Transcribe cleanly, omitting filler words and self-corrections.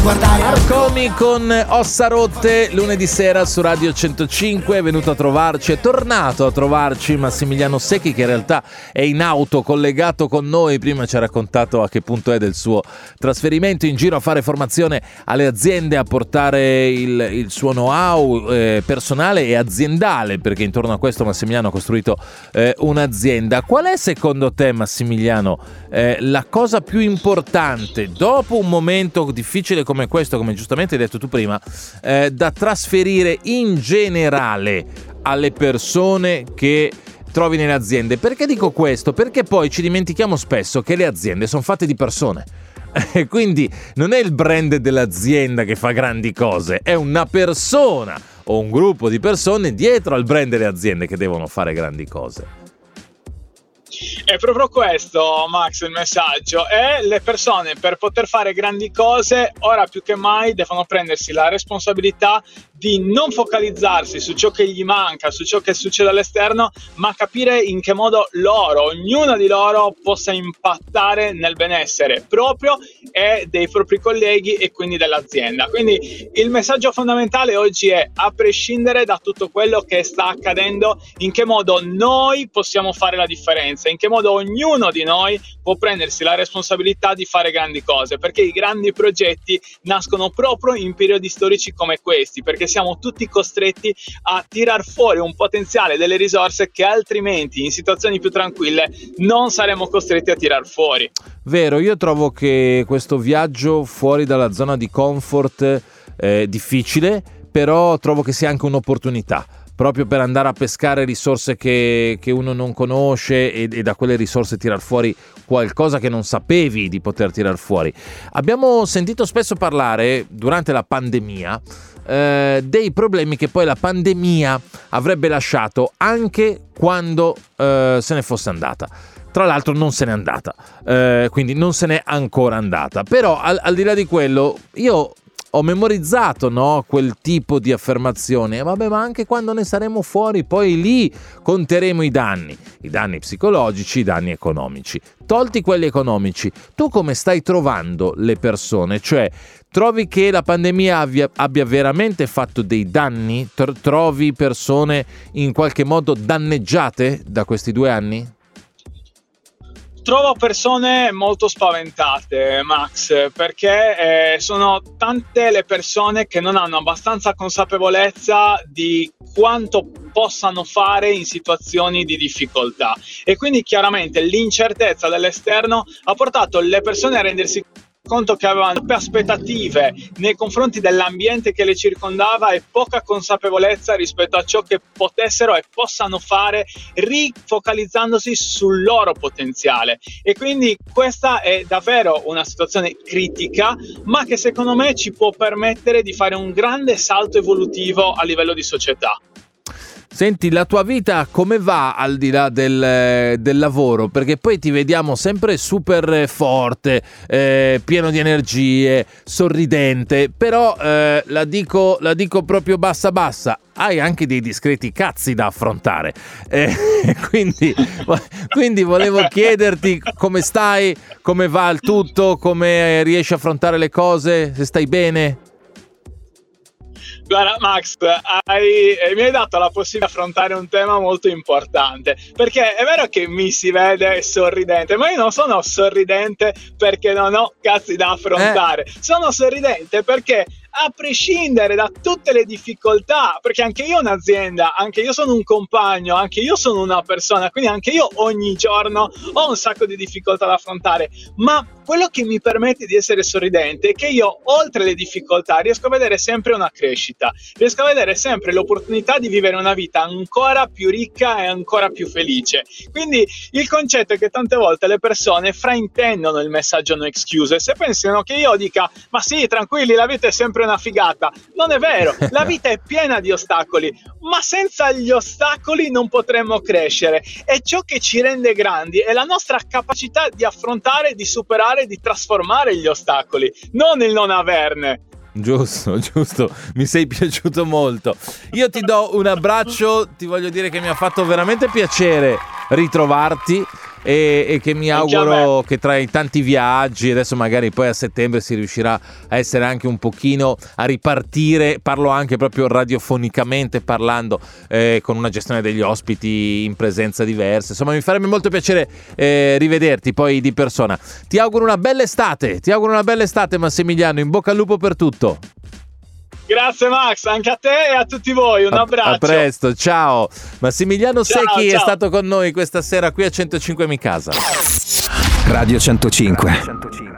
guardare. Arcomi con Ossa Rotte, lunedì sera su Radio 105, è venuto a trovarci, è tornato a trovarci Massimiliano Secchi, che in realtà è in auto collegato con noi. Prima ci ha raccontato a che punto è del suo trasferimento in giro a fare formazione alle aziende, a portare il suo know-how personale e aziendale, perché intorno a questo Massimiliano ha costruito un'azienda. Qual è secondo te, Massimiliano, la cosa più importante dopo un momento difficile come questo, come giustamente hai detto tu prima, da trasferire in generale alle persone che trovi nelle aziende? Perché dico questo? Perché poi ci dimentichiamo spesso che le aziende sono fatte di persone. Quindi non è il brand dell'azienda che fa grandi cose, è una persona o un gruppo di persone dietro al brand delle aziende che devono fare grandi cose. È proprio questo, Max, il messaggio. E le persone, per poter fare grandi cose, ora più che mai devono prendersi la responsabilità di non focalizzarsi su ciò che gli manca, su ciò che succede all'esterno, ma capire in che modo loro, ognuna di loro, possa impattare nel benessere proprio e dei propri colleghi e quindi dell'azienda. Quindi il messaggio fondamentale oggi è, a prescindere da tutto quello che sta accadendo, in che modo noi possiamo fare la differenza, in che modo ognuno di noi può prendersi la responsabilità di fare grandi cose, perché i grandi progetti nascono proprio in periodi storici come questi, perché siamo tutti costretti a tirar fuori un potenziale, delle risorse che altrimenti in situazioni più tranquille non saremmo costretti a tirar fuori. Vero, io trovo che questo viaggio fuori dalla zona di comfort è difficile, però trovo che sia anche un'opportunità, proprio per andare a pescare risorse che uno non conosce e da quelle risorse tirar fuori qualcosa che non sapevi di poter tirar fuori. Abbiamo sentito spesso parlare durante la pandemia dei problemi che poi la pandemia avrebbe lasciato anche quando se ne fosse andata. Tra l'altro non se n'è andata, quindi non se n'è ancora andata. Però al di là di quello, io ho memorizzato, no, quel tipo di affermazione. Vabbè, ma anche quando ne saremo fuori, poi lì conteremo i danni psicologici, i danni economici. Tolti quelli economici, tu come stai trovando le persone? Cioè, trovi che la pandemia abbia veramente fatto dei danni? Trovi persone in qualche modo danneggiate da questi 2 anni? Trovo persone molto spaventate, Max, perché sono tante le persone che non hanno abbastanza consapevolezza di quanto possano fare in situazioni di difficoltà, e quindi chiaramente l'incertezza dell'esterno ha portato le persone a rendersi conto che avevano troppe aspettative nei confronti dell'ambiente che le circondava e poca consapevolezza rispetto a ciò che potessero e possano fare, rifocalizzandosi sul loro potenziale. E quindi questa è davvero una situazione critica, ma che secondo me ci può permettere di fare un grande salto evolutivo a livello di società. Senti, la tua vita come va al di là del lavoro? Perché poi ti vediamo sempre super forte, pieno di energie, sorridente, però la dico proprio bassa, hai anche dei discreti cazzi da affrontare, quindi volevo chiederti come stai, come va il tutto, come riesci a affrontare le cose, se stai bene? Guarda, Max, mi hai dato la possibilità di affrontare un tema molto importante, perché è vero che mi si vede sorridente, ma io non sono sorridente perché non ho cazzi da affrontare, sono sorridente perché, a prescindere da tutte le difficoltà, perché anche io ho un'azienda, anche io sono un compagno, anche io sono una persona, quindi anche io ogni giorno ho un sacco di difficoltà da affrontare, ma quello che mi permette di essere sorridente è che io, oltre le difficoltà, riesco a vedere sempre una crescita, riesco a vedere sempre l'opportunità di vivere una vita ancora più ricca e ancora più felice. Quindi il concetto è che tante volte le persone fraintendono il messaggio no excuses e pensano che io dica, ma sì, tranquilli, la vita è sempre una figata. Non è vero, la vita è piena di ostacoli, ma senza gli ostacoli non potremmo crescere, e ciò che ci rende grandi è la nostra capacità di affrontare, di superare, di trasformare gli ostacoli, non il non averne. Giusto, mi sei piaciuto molto. Io ti do un abbraccio, ti voglio dire che mi ha fatto veramente piacere ritrovarti. e che mi Anche a auguro che tra i tanti viaggi, adesso magari poi a settembre si riuscirà a essere anche un pochino a ripartire, parlo anche proprio radiofonicamente parlando, con una gestione degli ospiti in presenza diversa. Insomma, mi farebbe molto piacere rivederti poi di persona. Ti auguro una bella estate, Massimiliano, in bocca al lupo per tutto. Grazie Max, anche a te e a tutti voi, un abbraccio. A presto, ciao. Massimiliano Secchi ciao. è stato con noi questa sera qui a 105 Mi Casa. Radio 105.